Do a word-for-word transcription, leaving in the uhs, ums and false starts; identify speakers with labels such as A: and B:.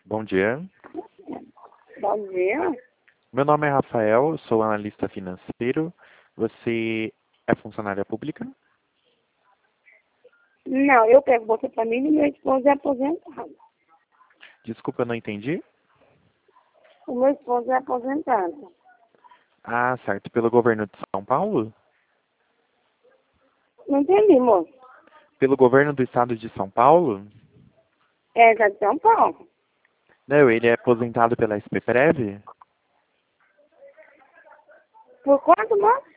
A: Bom dia.
B: Bom dia.
A: Meu nome é Rafael, sou analista financeiro. Você é funcionária pública?
B: Não, eu pego você para mim e meu esposo é aposentado.
A: Desculpa, eu não entendi.
B: O meu esposo é aposentado.
A: Ah, certo. Pelo governo de São Paulo?
B: Não entendi, moço.
A: Pelo governo do estado de São Paulo?
B: É já de São Paulo.
A: Não, ele é aposentado pela S P Prev?
B: Por quanto, moço?